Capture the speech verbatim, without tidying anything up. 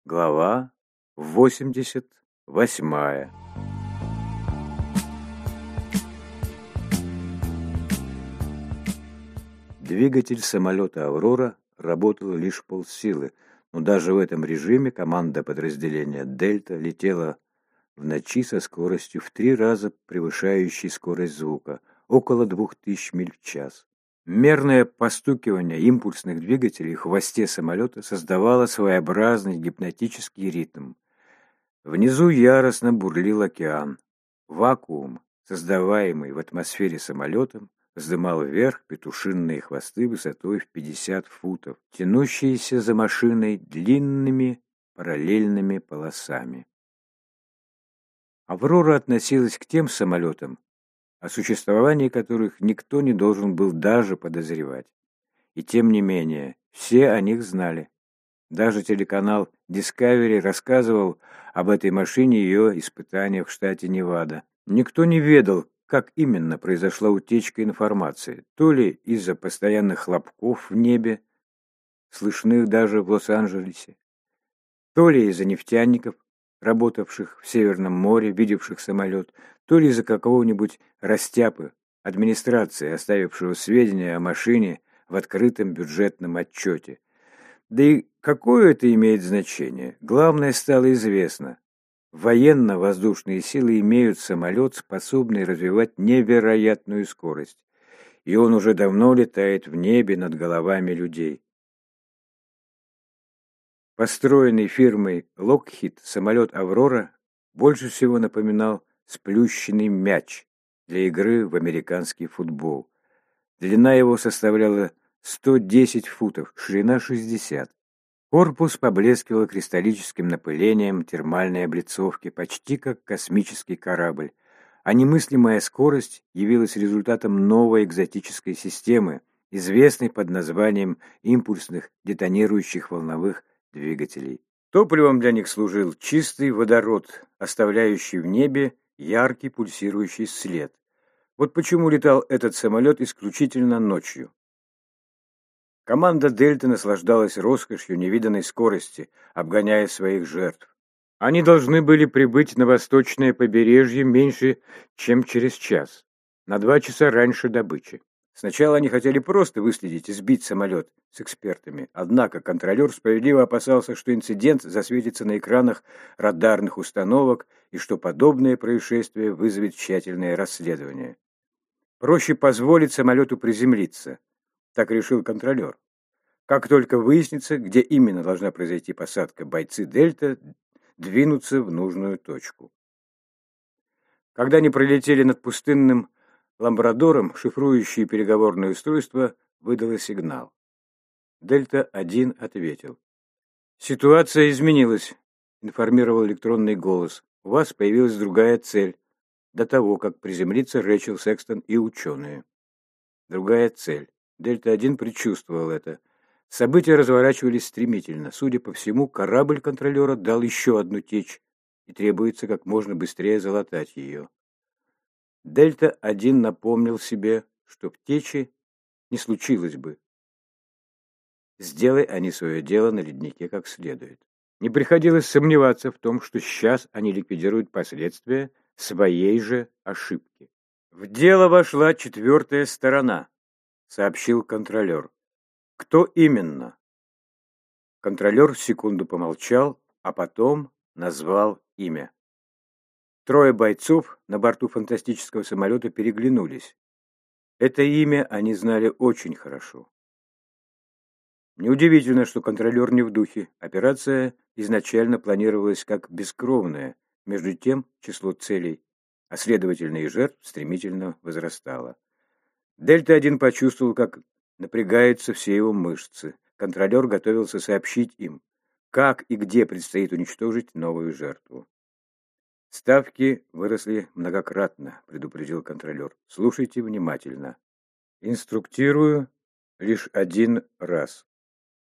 Глава восемьдесят восьмая. Двигатель самолета «Аврора» работал лишь полсилы, но даже в этом режиме команда подразделения «Дельта» летела в ночи со скоростью в три раза превышающей скорость звука, около двух тысяч миль в час. Мерное постукивание импульсных двигателей в хвосте самолета создавало своеобразный гипнотический ритм. Внизу яростно бурлил океан. Вакуум, создаваемый в атмосфере самолетом, вздымал вверх петушиные хвосты высотой в пятьдесят футов, тянущиеся за машиной длинными параллельными полосами. «Аврора» относилась к тем самолетам, о существовании которых никто не должен был даже подозревать. И тем не менее, все о них знали. Даже телеканал Discovery рассказывал об этой машине и ее испытаниях в штате Невада. Никто не ведал, как именно произошла утечка информации, то ли из-за постоянных хлопков в небе, слышных даже в Лос-Анджелесе, то ли из-за нефтяников, работавших в Северном море, видевших самолет, то ли из-за какого-нибудь растяпы администрации, оставившего сведения о машине в открытом бюджетном отчете. Да и какое это имеет значение? Главное стало известно. Военно-воздушные силы имеют самолет, способный развивать невероятную скорость, и он уже давно летает в небе над головами людей. Построенный фирмой Lockheed самолет «Аврора» больше всего напоминал сплющенный мяч для игры в американский футбол. Длина его составляла сто десять футов, ширина шестьдесят. Корпус поблескивал кристаллическим напылением термальной облицовки, почти как космический корабль, а немыслимая скорость явилась результатом новой экзотической системы, известной под названием импульсных детонирующих волновых двигателей. Топливом для них служил чистый водород, оставляющий в небе яркий пульсирующий след. Вот почему летал этот самолет исключительно ночью. Команда «Дельты» наслаждалась роскошью невиданной скорости, обгоняя своих жертв. Они должны были прибыть на восточное побережье меньше, чем через час, на два часа раньше добычи. Сначала они хотели просто выследить и сбить самолет с экспертами, однако контролер справедливо опасался, что инцидент засветится на экранах радарных установок и что подобное происшествие вызовет тщательное расследование. Проще позволить самолету приземлиться, так решил контролер. Как только выяснится, где именно должна произойти посадка, бойцы «Дельта» двинутся в нужную точку. Когда они пролетели над пустынным Ламбрадором, шифрующее переговорное устройство выдало сигнал. «Дельта-один» ответил. «Ситуация изменилась», — информировал электронный голос. «У вас появилась другая цель, до того, как приземлится Рэчел Секстон и ученые». Другая цель. Дельта-один предчувствовал это. События разворачивались стремительно. Судя по всему, корабль контролера дал еще одну течь, и требуется как можно быстрее залатать ее. Дельта-один напомнил себе, что в течи не случилось бы. Сделай они свое дело на леднике как следует. Не приходилось сомневаться в том, что сейчас они ликвидируют последствия своей же ошибки. В дело вошла четвертая сторона, сообщил контролер. Кто именно? Контролер секунду помолчал, а потом назвал имя. Трое бойцов на борту фантастического самолета переглянулись. Это имя они знали очень хорошо. Неудивительно, что контролер не в духе. Операция изначально планировалась как бескровная, между тем число целей, а следовательно и жертв стремительно возрастало. Дельта-один почувствовал, как напрягаются все его мышцы. Контролер готовился сообщить им, как и где предстоит уничтожить новую жертву. «Ставки выросли многократно», — предупредил контролер. «Слушайте внимательно. Инструктирую лишь один раз.